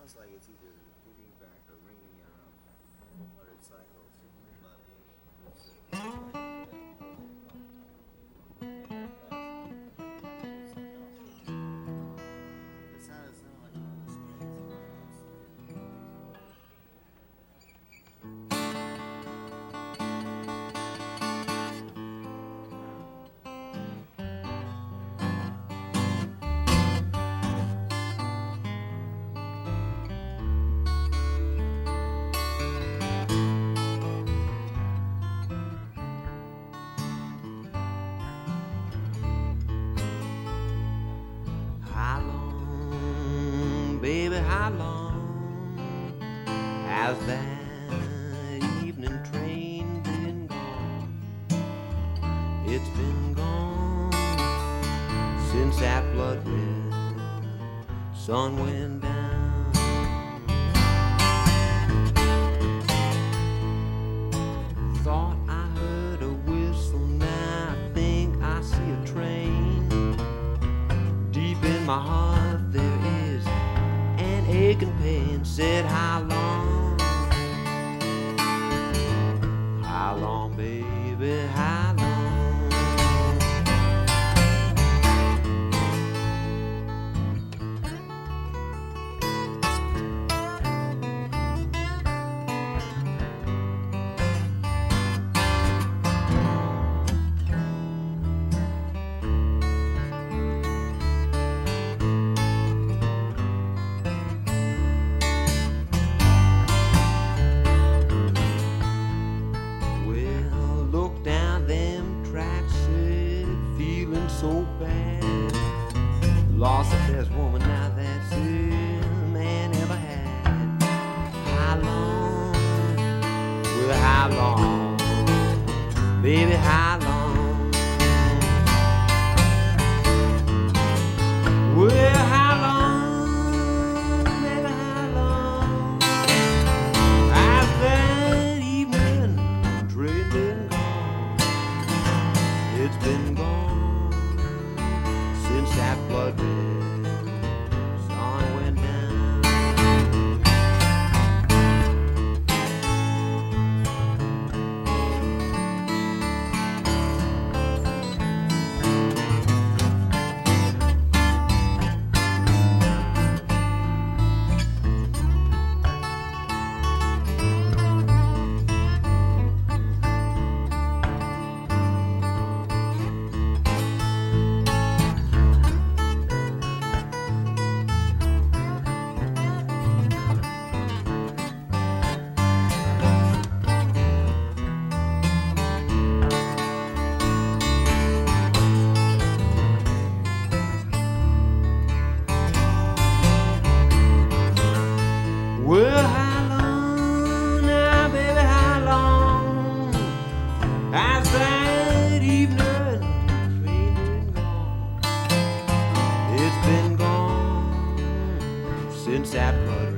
like it's either hitting back or ringing at around 400 cycles. About 8. It sounded like one of the strings. How long, baby, how long has that evening train been gone? It's been gone since that blood red sun went down. Thought I heard a whistle, now I think I see a train. Deep in my heart there is an aching pain. Said how long, baby, how long? So bad, lost the best woman now that's a man ever had. How long, well how long, baby how long, well how long, baby how long, has that evening train been gone? It's been gone since that blood red sun went down. Well, how long now, baby, how long has that evening train been gone? It's been gone since that blood